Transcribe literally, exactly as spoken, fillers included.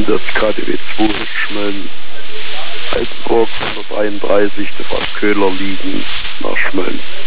das K D W zwei Schmölln. Altenburg hunderteinunddreißig, der Frau Köhler liegen nach Schmölln.